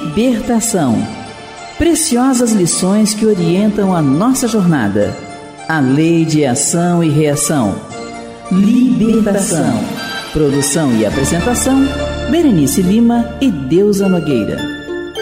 Libertação. Preciosas lições que orientam a nossa jornada. A lei de ação e reação. Libertação. Produção e apresentação, Berenice Lima e Deusa Nogueira.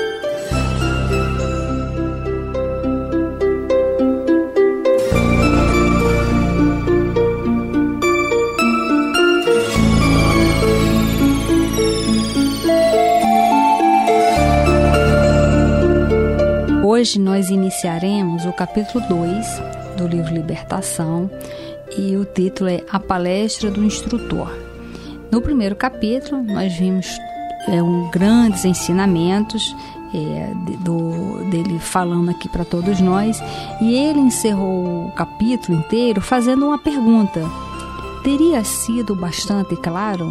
Hoje nós iniciaremos o capítulo 2 do livro Libertação e o título é A Palestra do Instrutor. No primeiro capítulo nós vimos grandes ensinamentos dele falando aqui para todos nós, e ele encerrou o capítulo inteiro fazendo uma pergunta: teria sido bastante claro?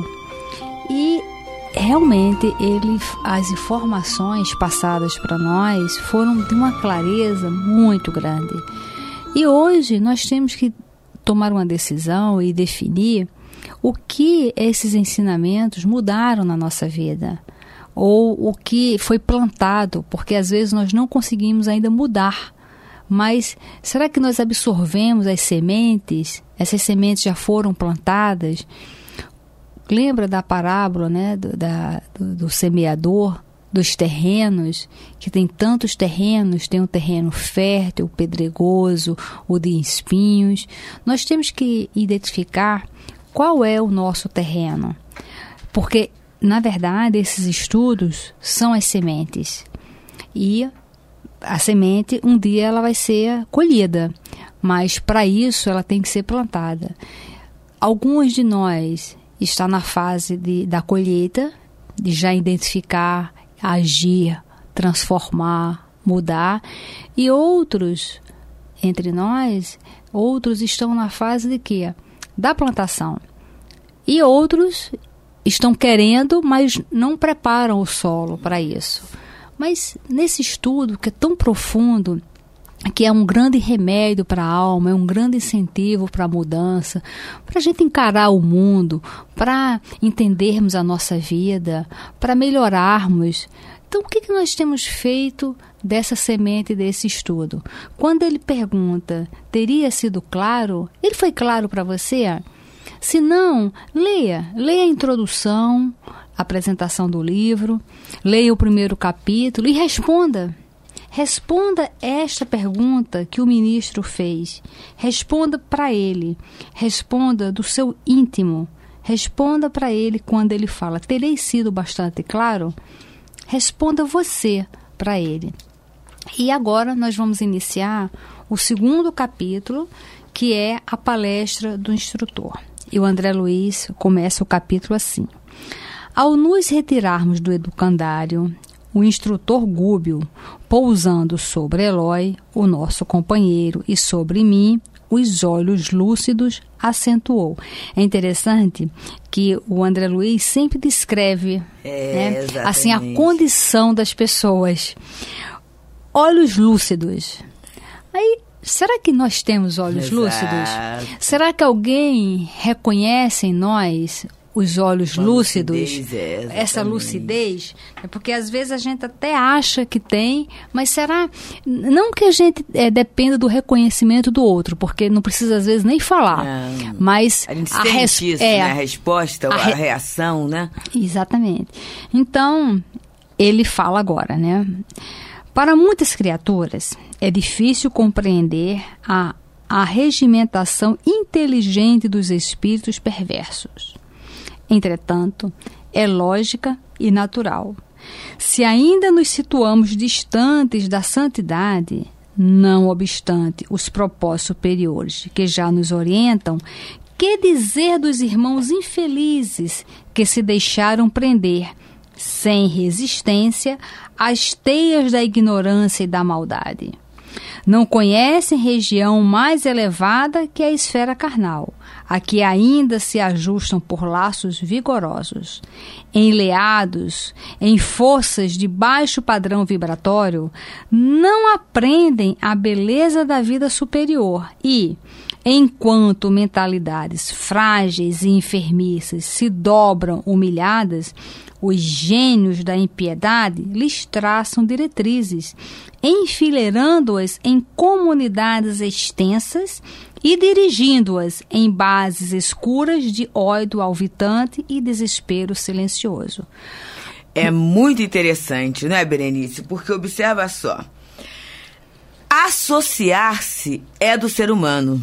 E realmente as informações passadas para nós foram de uma clareza muito grande. E hoje nós temos que tomar uma decisão e definir o que esses ensinamentos mudaram na nossa vida, ou o que foi plantado, porque às vezes nós não conseguimos ainda mudar. Mas será que nós absorvemos as sementes? Essas sementes já foram plantadas? Lembra da parábola, né, do semeador, dos terrenos, que tem tantos terrenos, tem um terreno fértil, pedregoso, o de espinhos. Nós temos que identificar qual é o nosso terreno, porque, na verdade, esses estudos são as sementes. E a semente, um dia ela vai ser colhida, mas para isso ela tem que ser plantada. Alguns de nós está na fase da colheita, de já identificar, agir, transformar, mudar, e outros entre nós, outros estão na fase de quê? Da plantação. E outros estão querendo, mas não preparam o solo para isso. Mas nesse estudo que é tão profundo, que é um grande remédio para a alma, é um grande incentivo para a mudança, para a gente encarar o mundo, para entendermos a nossa vida, para melhorarmos. Então, o que nós temos feito dessa semente, desse estudo? Quando ele pergunta, teria sido claro? Ele foi claro para você? Se não, leia a introdução, a apresentação do livro, leia o primeiro capítulo e responda. Responda esta pergunta que o ministro fez. Responda para ele. Responda do seu íntimo. Responda para ele quando ele fala: terei sido bastante claro? Responda você para ele. E agora nós vamos iniciar o segundo capítulo, que é a palestra do instrutor. E o André Luiz começa o capítulo assim: ao nos retirarmos do educandário, o instrutor Gúbio, pousando sobre Eloy, o nosso companheiro, e sobre mim, os olhos lúcidos, acentuou. É interessante que o André Luiz sempre descreve assim, a condição das pessoas. Olhos lúcidos. Aí, será que nós temos olhos lúcidos? Será que alguém reconhece em nós os olhos lúcidos, essa lucidez? Porque às vezes a gente até acha que tem, mas será? Não que a gente dependa do reconhecimento do outro, porque não precisa às vezes nem falar, mas a gente sente isso, né? A resposta, a reação, né? Exatamente. Então, ele fala agora, né? Para muitas criaturas, é difícil compreender a regimentação inteligente dos espíritos perversos. Entretanto, é lógica e natural. Se ainda nos situamos distantes da santidade, não obstante os propósitos superiores que já nos orientam, que dizer dos irmãos infelizes que se deixaram prender, sem resistência, às teias da ignorância e da maldade? Não conhecem região mais elevada que a esfera carnal, a que ainda se ajustam por laços vigorosos. Enleados em forças de baixo padrão vibratório, não aprendem a beleza da vida superior e, Enquanto mentalidades frágeis e enfermiças se dobram humilhadas, os gênios da impiedade lhes traçam diretrizes, enfileirando-as em comunidades extensas e dirigindo-as em bases escuras de ódio alvitante e desespero silencioso. É muito interessante, não é, Berenice? Porque observa só. Associar-se é do ser humano.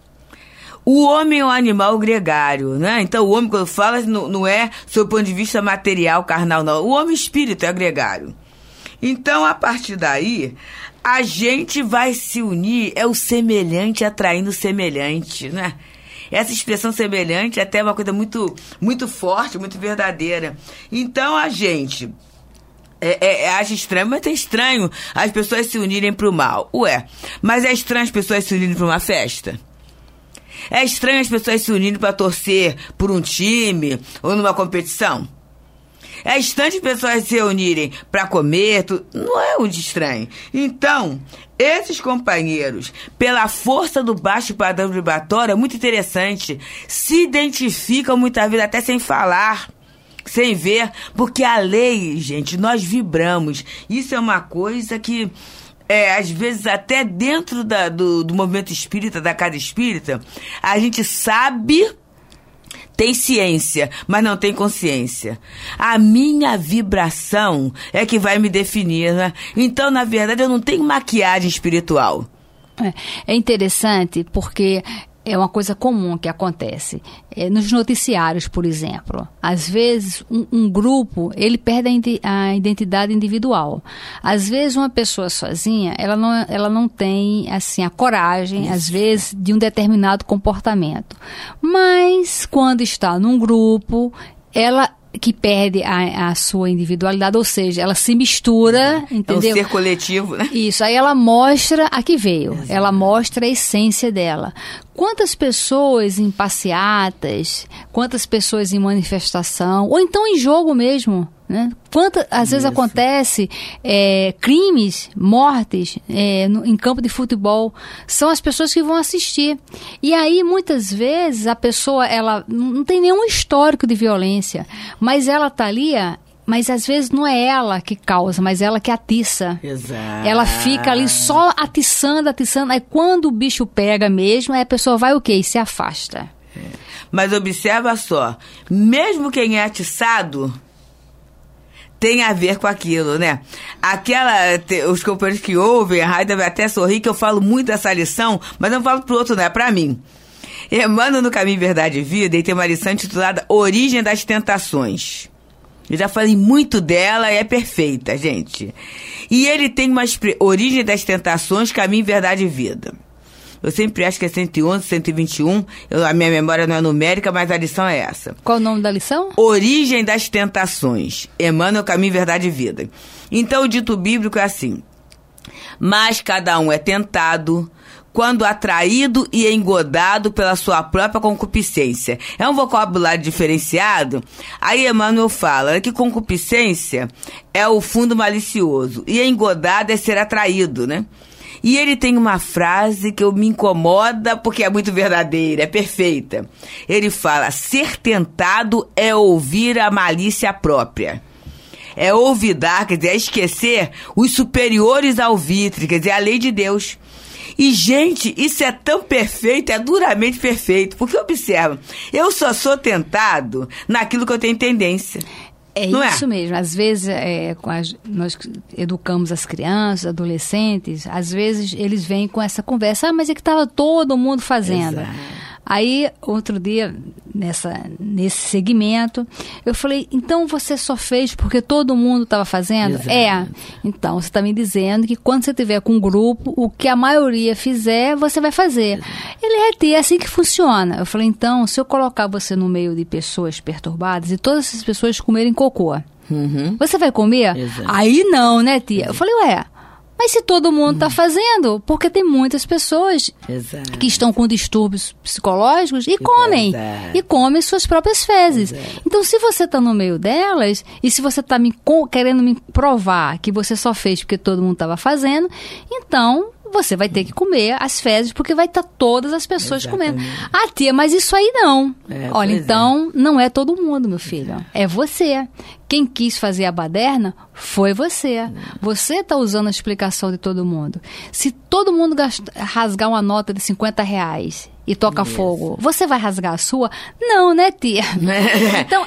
O homem é um animal gregário, né? Então, o homem, quando fala, não é sob o ponto de vista material, carnal, não. O homem espírito é gregário. Então, a partir daí, a gente vai se unir, é o semelhante atraindo o semelhante, né? Essa expressão semelhante é até uma coisa muito, muito forte, muito verdadeira. Então, a gente acha estranho, mas é estranho as pessoas se unirem para o mal. Ué, mas é estranho as pessoas se unirem para uma festa? É estranho as pessoas se unirem para torcer por um time ou numa competição? É estranho as pessoas se unirem para comer? Não é um de estranho. Então, esses companheiros, pela força do baixo padrão vibratório, é muito interessante, se identificam muitas vezes até sem falar, sem ver, porque a lei, gente, nós vibramos. Isso é uma coisa que... às vezes até dentro do movimento espírita, da casa espírita, a gente sabe, tem ciência, mas não tem consciência. A minha vibração é que vai me definir, né? Então, na verdade, eu não tenho maquiagem espiritual. É interessante porque... é uma coisa comum que acontece. Nos noticiários, por exemplo, às vezes um grupo, ele perde a identidade individual. Às vezes uma pessoa sozinha, ela não tem assim, a coragem, às vezes, de um determinado comportamento. Mas quando está num grupo, ela... que perde a sua individualidade, ou seja, ela se mistura, entendeu? É um ser coletivo, né? Isso, aí ela mostra a que veio, ela mostra a essência dela. Quantas pessoas em passeatas, quantas pessoas em manifestação, ou então em jogo mesmo, né? Às vezes acontece crimes, mortes em campo de futebol, são as pessoas que vão assistir. E aí, muitas vezes, a pessoa ela não tem nenhum histórico de violência, mas ela está ali... mas às vezes não é ela que causa, mas ela que atiça. Exato. Ela fica ali só atiçando. Aí quando o bicho pega mesmo, aí a pessoa vai o quê? E se afasta. Mas observa só, mesmo quem é atiçado tem a ver com aquilo, né? Os companheiros que ouvem a rádio devem até sorrir que eu falo muito dessa lição, mas não falo pro outro, não é pra mim. Emmanuel no Caminho, Verdade e Vida, e tem uma lição intitulada Origem das Tentações. Eu já falei muito dela e é perfeita, gente. E ele tem uma Origem das Tentações, Caminho, Verdade e Vida. Eu sempre acho que é 111, 121. A minha memória não é numérica, mas a lição é essa. Qual o nome da lição? Origem das Tentações. Emmanuel, Caminho, Verdade e Vida. Então, o dito bíblico é assim. Mas cada um é tentado quando atraído e engodado pela sua própria concupiscência. É um vocabulário diferenciado. Aí Emmanuel fala que concupiscência é o fundo malicioso e engodado é ser atraído, né? E ele tem uma frase que me incomoda porque é muito verdadeira, é perfeita. Ele fala, ser tentado é ouvir a malícia própria. É olvidar, quer dizer, é esquecer os superiores ao vitre, quer dizer, a lei de Deus. E, gente, isso é tão perfeito, é duramente perfeito. Porque, observa, eu só sou tentado naquilo que eu tenho tendência. Não isso mesmo. Às vezes, nós educamos as crianças, adolescentes, às vezes eles vêm com essa conversa, mas é que estava todo mundo fazendo. Exato. Aí, outro dia, nesse segmento, eu falei, então você só fez porque todo mundo estava fazendo? Exato. Então você está me dizendo que quando você estiver com um grupo, o que a maioria fizer, você vai fazer. Exato. Ele é assim que funciona. Eu falei, então, se eu colocar você no meio de pessoas perturbadas e todas essas pessoas comerem cocô, você vai comer? Exato. Aí não, né, tia? Eu falei, mas se todo mundo está fazendo, porque tem muitas pessoas que estão com distúrbios psicológicos e comem. E comem suas próprias fezes. Então, se você está no meio delas, e se você está querendo me provar que você só fez porque todo mundo estava fazendo, então você vai ter que comer as fezes, porque vai estar todas as pessoas Exatamente. comendo. Ah, tia, mas isso aí não. Olha, pois então, não é todo mundo, meu filho. É você. Quem quis fazer a baderna foi você. Você está usando a explicação de todo mundo. Se todo mundo rasgar uma nota de R$50 e toca fogo, você vai rasgar a sua? Não, né, tia? Então,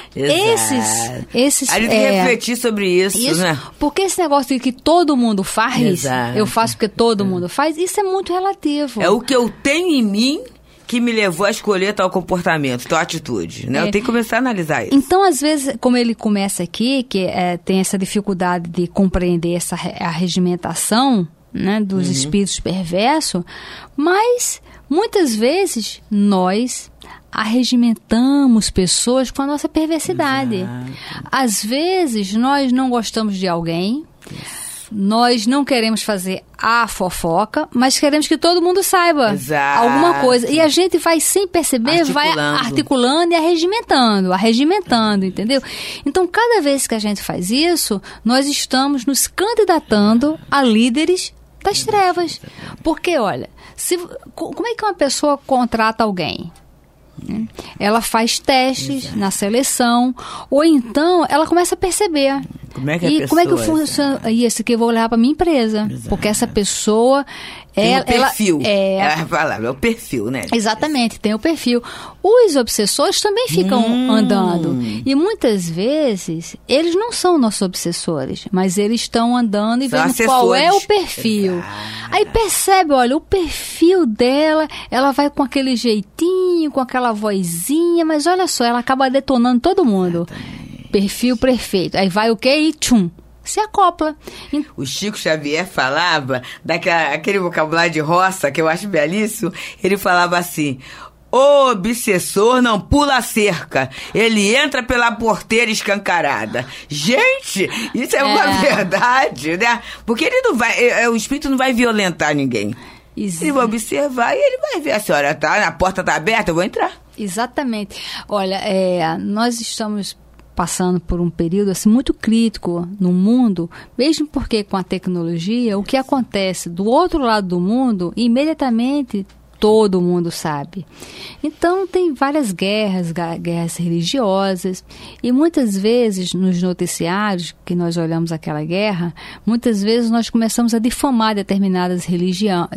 esses... A gente tem que refletir sobre isso, né? Porque esse negócio de que todo mundo faz, Exato. eu faço porque todo mundo faz, isso é muito relativo. É o que eu tenho em mim que me levou a escolher tal comportamento, tal atitude, né? Eu tenho que começar a analisar isso. Então, às vezes, como ele começa aqui, que tem essa dificuldade de compreender a regimentação, né, dos espíritos perversos, mas muitas vezes nós arregimentamos pessoas com a nossa perversidade. Exato. Às vezes nós não gostamos de alguém, nós não queremos fazer a fofoca, mas queremos que todo mundo saiba alguma coisa. E a gente vai, sem perceber, vai articulando e arregimentando, entendeu? Então, cada vez que a gente faz isso, nós estamos nos candidatando a líderes das trevas. Porque, olha, como é que uma pessoa contrata alguém? Ela faz testes na seleção, ou então ela começa a perceber. Como é que a pessoa... como é que funciona isso que eu vou levar para minha empresa? Exato. Porque essa pessoa... Tem o perfil. É o perfil, né? Exatamente, tem o perfil. Os obsessores também ficam andando. E muitas vezes, eles não são nossos obsessores, mas eles estão andando e vendo qual é o perfil. Exato. Aí percebe, olha, o perfil dela, ela vai com aquele jeitinho, com aquela vozinha, mas olha só, ela acaba detonando todo mundo. Exatamente. Perfil perfeito. Aí vai o quê? E tchum. Se acopla. O Chico Xavier falava aquele vocabulário de roça, que eu acho belíssimo. Ele falava assim: o obsessor não pula a cerca, ele entra pela porteira escancarada. Gente, isso é uma verdade, né? Porque ele não vai, o espírito não vai violentar ninguém. Ele vai observar e ele vai ver: a senhora a porta está aberta, eu vou entrar. Exatamente. Olha, nós estamos passando por um período assim, muito crítico no mundo, mesmo porque com a tecnologia, o que acontece do outro lado do mundo, imediatamente todo mundo sabe. Então tem várias guerras religiosas, e muitas vezes nos noticiários que nós olhamos aquela guerra, muitas vezes nós começamos a difamar determinada religião,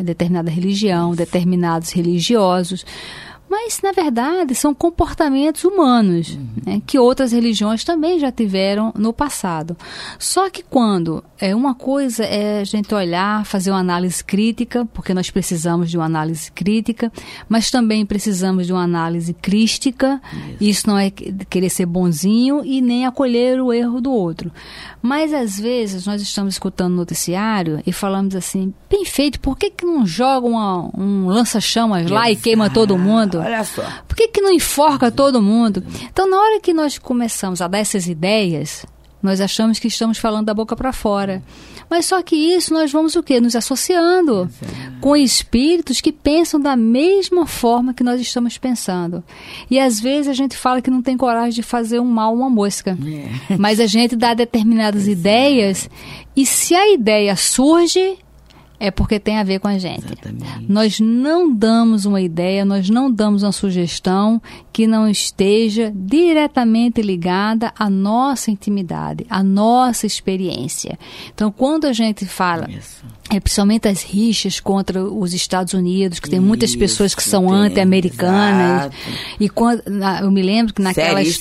determinados religiosos. Mas, na verdade, são comportamentos humanos, né, que outras religiões também já tiveram no passado. Só que quando uma coisa é a gente olhar, fazer uma análise crítica, porque nós precisamos de uma análise crítica, mas também precisamos de uma análise crística. Isso não é querer ser bonzinho e nem acolher o erro do outro. Mas, às vezes, nós estamos escutando o noticiário e falamos assim: bem feito, por que não joga um lança-chamas lá e queima todo mundo? Olha só. Por que não enforca todo mundo? Então, na hora que nós começamos a dar essas ideias, nós achamos que estamos falando da boca para fora. Mas só que isso nós vamos o quê? Nos associando com espíritos que pensam da mesma forma que nós estamos pensando. E às vezes a gente fala que não tem coragem de fazer um mal a uma mosca. Mas a gente dá determinadas ideias, e se a ideia surge, é porque tem a ver com a gente. Exatamente. Nós não damos uma ideia, nós não damos uma sugestão que não esteja diretamente ligada à nossa intimidade, à nossa experiência. Então, quando a gente fala, principalmente as rixas contra os Estados Unidos, que tem muitas pessoas que são anti-americanas, e quando, eu me lembro que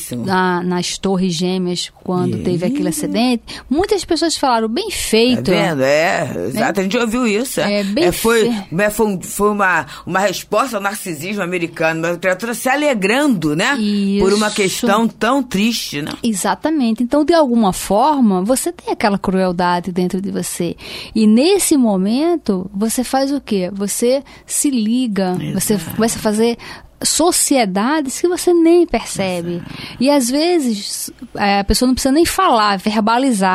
nas Torres Gêmeas, quando teve aquele acidente, muitas pessoas falaram: bem feito. Tá vendo? Exato, a gente ouviu isso. Foi uma resposta ao narcisismo americano, uma literatura se alegrando, né? Isso. Por uma questão tão triste, né? Exatamente. Então, de alguma forma, você tem aquela crueldade dentro de você. E nesse momento, você faz o quê? Você se liga, você começa a fazer sociedades que você nem percebe. E às vezes a pessoa não precisa nem falar, verbalizar,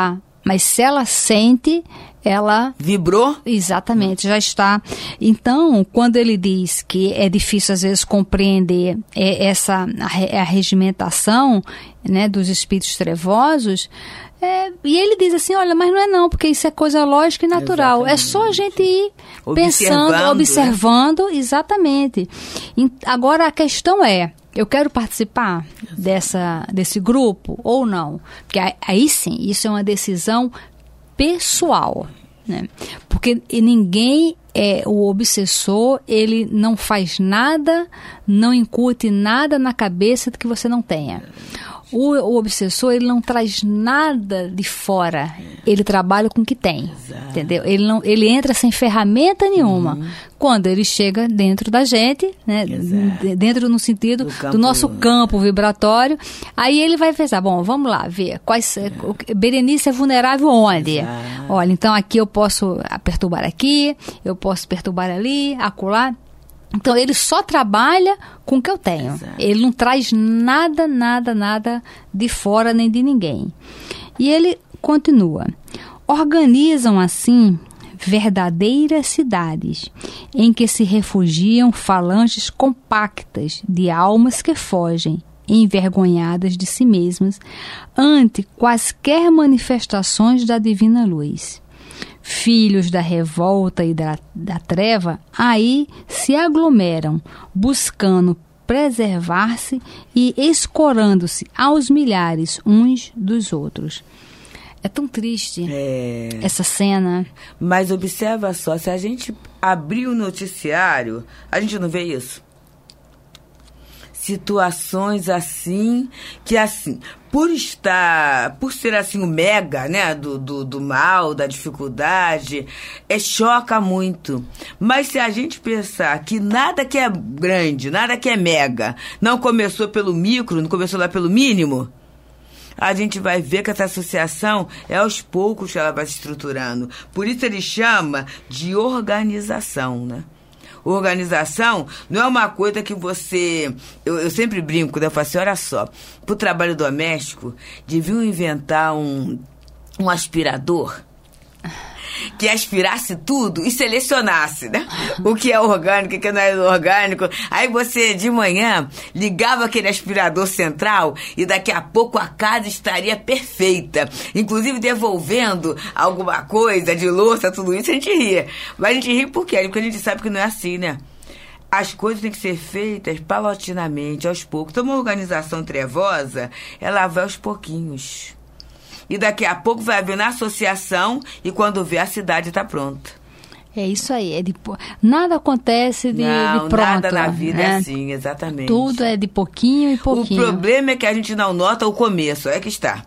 Mas se ela sente, ela... Vibrou? Exatamente, já está. Então, quando ele diz que é difícil, às vezes, compreender a regimentação, né, dos espíritos trevosos, e ele diz assim, olha, mas não é não, porque isso é coisa lógica e natural. Exatamente. É só a gente ir pensando, observando, né? Exatamente. Agora, a questão é, eu quero participar desse grupo ou não? Porque aí sim, isso é uma decisão pessoal, né? Porque ninguém o obsessor, ele não faz nada, não incute nada na cabeça que você não tenha. O obsessor, ele não traz nada de fora, ele trabalha com o que tem. Exato. Entendeu? Ele entra sem ferramenta nenhuma. Quando ele chega dentro da gente, né? Dentro no sentido do nosso campo vibratório, aí ele vai pensar, bom, vamos lá, ver Berenice é vulnerável onde? Exato. Olha, então aqui eu posso perturbar aqui, eu posso perturbar ali, acolá. Então, ele só trabalha com o que eu tenho. Exato. Ele não traz nada de fora nem de ninguém. E ele continua. Organizam, assim, verdadeiras cidades, em que se refugiam falanges compactas de almas que fogem, envergonhadas de si mesmas, ante quaisquer manifestações da divina luz. Filhos da revolta e da treva, aí se aglomeram, buscando preservar-se e escorando-se aos milhares uns dos outros. É tão triste essa cena. Mas observa só, se a gente abrir o noticiário, a gente não vê isso. Situações assim, que assim, por ser assim o mega, né, do mal, da dificuldade, choca muito. Mas se a gente pensar que nada que é grande, nada que é mega, não começou pelo micro, não começou lá pelo mínimo, a gente vai ver que essa associação aos poucos que ela vai se estruturando. Por isso ele chama de organização, né? Organização não é uma coisa que você... Eu sempre brinco quando eu falo assim, olha só, para o trabalho doméstico, deviam inventar um aspirador que aspirasse tudo e selecionasse, né? O que é orgânico, o que não é orgânico. Aí você, de manhã, ligava aquele aspirador central e daqui a pouco a casa estaria perfeita. Inclusive devolvendo alguma coisa de louça, tudo isso, a gente ria. Mas a gente ri por quê? Porque a gente sabe que não é assim, né? As coisas têm que ser feitas paulatinamente, aos poucos. Então, uma organização trevosa, ela vai aos pouquinhos. E daqui a pouco vai haver na associação e quando vê a cidade está pronta. É isso aí. Nada acontece de pronto. Nada na vida é assim, exatamente. Tudo é de pouquinho em pouquinho. O problema é que a gente não nota o começo, é que está.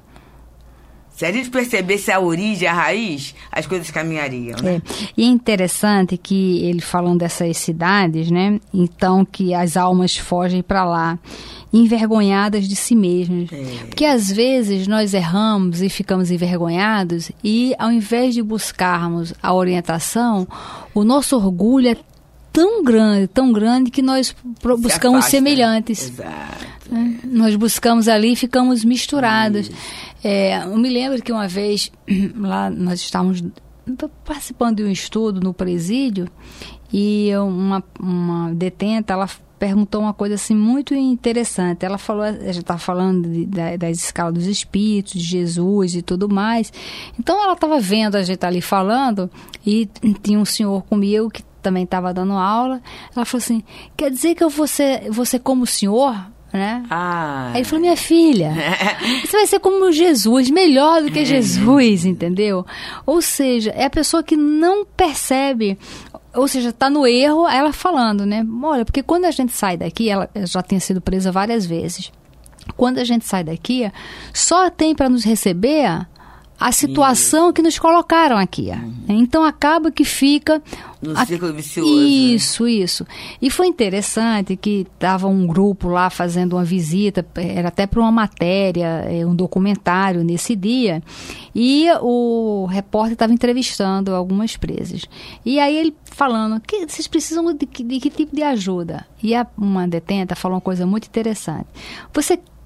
Se a gente percebesse a origem, a raiz, as coisas caminhariam, né? E é interessante que ele falando dessas cidades, né? Então, que as almas fogem para lá, envergonhadas de si mesmas. Porque às vezes nós erramos e ficamos envergonhados e ao invés de buscarmos a orientação, o nosso orgulho é tão grande que nós buscamos semelhantes. Exato. Nós buscamos ali e ficamos misturados. Eu me lembro que uma vez lá nós estávamos participando de um estudo no presídio e uma detenta, ela perguntou uma coisa assim muito interessante. Ela falou, a gente estava falando das escalas dos espíritos, de Jesus e tudo mais. Então ela estava vendo a gente ali falando e tinha um senhor comigo que também estava dando aula. Ela falou assim, quer dizer que eu vou ser como o senhor? Né? Aí ele falou, minha filha, você vai ser como Jesus, melhor do que Jesus, entendeu? Ou seja, é a pessoa que não percebe, ou seja, está no erro, ela falando, né? Olha, porque quando a gente sai daqui, ela já tinha sido presa várias vezes, quando a gente sai daqui, só tem para nos receber a situação que nos colocaram aqui. Então acaba que fica no círculo vicioso. Isso. E foi interessante que estava um grupo lá fazendo uma visita, era até para uma matéria, um documentário nesse dia, e o repórter estava entrevistando algumas presas. E aí ele falando, vocês precisam de que tipo de ajuda? E uma detenta falou uma coisa muito interessante. Você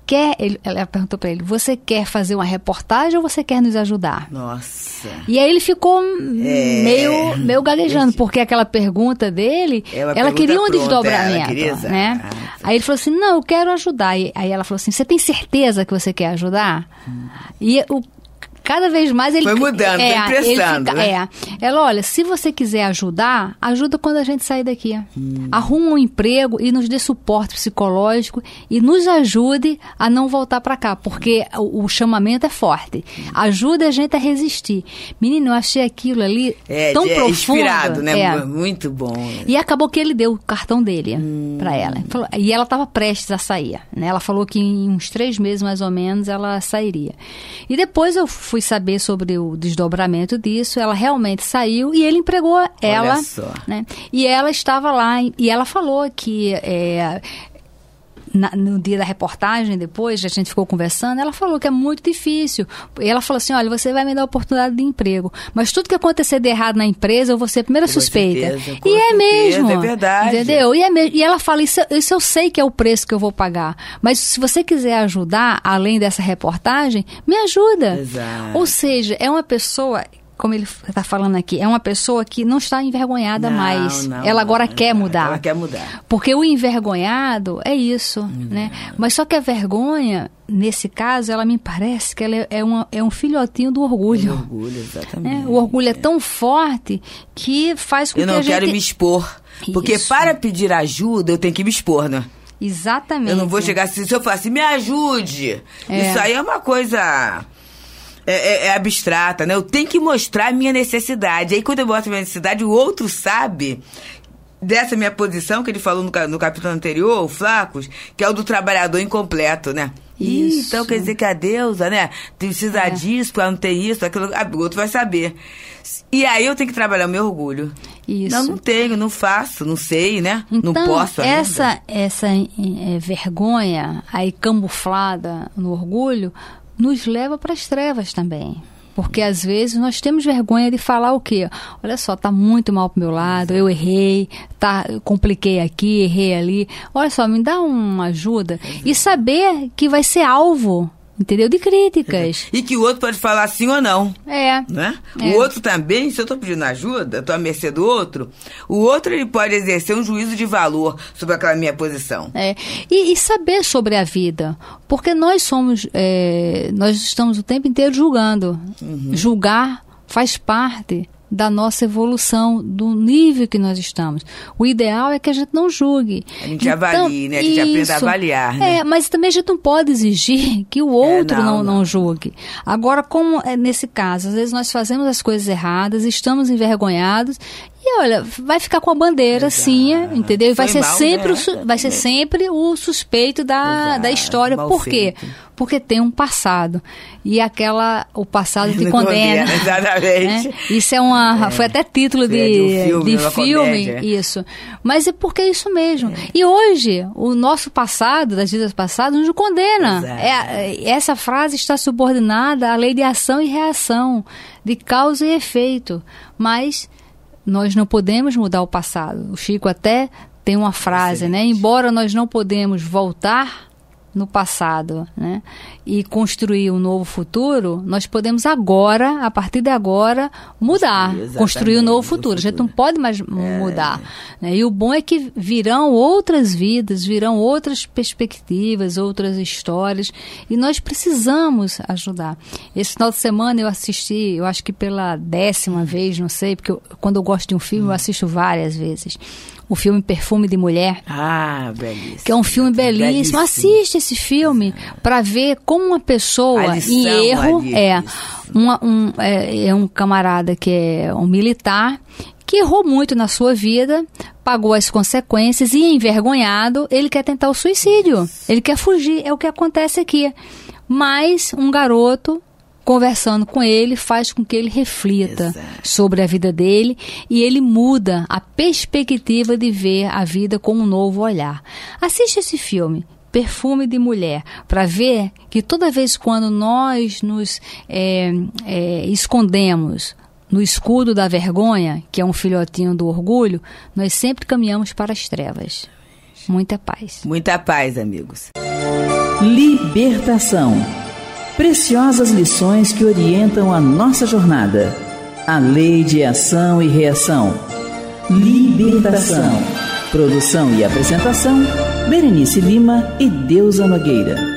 quer... Ela perguntou para ele, você quer fazer uma reportagem ou você quer nos ajudar? Nossa. E aí ele ficou meio gaguejando, porque aquela pergunta dele, ela queria um desdobramento, né? Aí ele falou assim, não, eu quero ajudar. E aí ela falou assim, você tem certeza que você quer ajudar? E cada vez mais ele... Foi mudando, foi emprestando, né? Ela, olha, se você quiser ajudar, ajuda quando a gente sair daqui. Arruma um emprego e nos dê suporte psicológico e nos ajude a não voltar para cá, porque o chamamento é forte. Ajuda a gente a resistir. Menino, eu achei aquilo ali tão profundo. Inspirado, né? Muito bom. E acabou que ele deu o cartão dele para ela. E ela estava prestes a sair, né? Ela falou que em uns 3 meses, mais ou menos, ela sairia. E depois eu fui saber sobre o desdobramento disso, ela realmente saiu e ele empregou ela, né? E ela estava lá e ela falou que no dia da reportagem, depois a gente ficou conversando, ela falou que é muito difícil. E ela falou assim, olha, você vai me dar oportunidade de emprego, mas tudo que acontecer de errado na empresa, eu vou ser a primeira suspeita. E é mesmo. É verdade. Entendeu? E ela fala, isso eu sei que é o preço que eu vou pagar, mas se você quiser ajudar, além dessa reportagem, me ajuda. Exato. Ou seja, é uma pessoa... Como ele está falando aqui, é uma pessoa que não está envergonhada mais. Ela agora quer mudar. Ela quer mudar. Porque o envergonhado é isso, né? Mas só que a vergonha, nesse caso, ela me parece que ela é um filhotinho do orgulho. O orgulho, exatamente. Né? O orgulho é tão forte que faz com que a gente... Eu não quero me expor. Porque para pedir ajuda, eu tenho que me expor, né? Exatamente. Eu não vou chegar assim, se eu falar assim, me ajude. Isso aí é uma coisa... É abstrata, né? Eu tenho que mostrar a minha necessidade. Aí, quando eu mostro a minha necessidade, o outro sabe dessa minha posição, que ele falou no capítulo anterior, o Flacos, que é o do trabalhador incompleto, né? Isso. Então, quer dizer que a deusa, né? Precisa disso, porque ela não tem isso, aquilo, o outro vai saber. E aí eu tenho que trabalhar o meu orgulho. Isso. Não tenho, não faço, não sei, né? Então, não posso ainda. Essa vergonha aí camuflada no orgulho nos leva para as trevas também. Porque às vezes nós temos vergonha de falar o quê? Olha só, tá muito mal pro meu lado, eu errei, compliquei aqui, errei ali. Olha só, me dá uma ajuda. E saber que vai ser alvo, entendeu? De críticas. E que o outro pode falar sim ou não. Né? O outro também, se eu estou pedindo ajuda, estou à mercê do outro, o outro ele pode exercer um juízo de valor sobre aquela minha posição. E saber sobre a vida. Porque nós estamos o tempo inteiro julgando. Julgar faz parte da nossa evolução, do nível que nós estamos. O ideal é que a gente não julgue. A gente avalie, né? A gente aprenda a avaliar, né? Mas também a gente não pode exigir que o outro não julgue. Agora, como nesse caso, às vezes nós fazemos as coisas erradas, estamos envergonhados, e olha, vai ficar com a bandeira assim, entendeu? E vai ser sempre o suspeito da história. Por quê? Porque tem um passado. E o passado te condena. Exatamente. Né? Isso foi até título de filme. Isso. Mas é porque é isso mesmo. E hoje, o nosso passado, das vidas passadas, nos condena. Essa frase está subordinada à lei de ação e reação, de causa e efeito. Mas nós não podemos mudar o passado. O Chico até tem uma frase, né? Embora nós não podemos voltar no passado, né, e construir um novo futuro, nós podemos agora, a partir de agora, mudar, construir um novo futuro. A gente não pode mais mudar. Né? E o bom é que virão outras vidas, virão outras perspectivas, outras histórias, e nós precisamos ajudar. Esse final de semana eu assisti, eu acho que pela 10ª vez, não sei, porque quando eu gosto de um filme, eu assisto várias vezes. O filme Perfume de Mulher. Belíssimo. Que é um filme belíssimo. Assiste esse filme para ver como uma pessoa em erro é um camarada que é um militar que errou muito na sua vida, pagou as consequências e, envergonhado, ele quer tentar o suicídio. Ele quer fugir. É o que acontece aqui. Mas um garoto, conversando com ele, faz com que ele reflita sobre a vida dele e ele muda a perspectiva de ver a vida com um novo olhar. Assiste esse filme, Perfume de Mulher, para ver que toda vez quando nós nos escondemos no escudo da vergonha, que é um filhotinho do orgulho, nós sempre caminhamos para as trevas. Muita paz. Muita paz, amigos. Libertação. Preciosas lições que orientam a nossa jornada. A lei de ação e reação. Libertação. Produção e apresentação: Berenice Lima e Deusa Nogueira.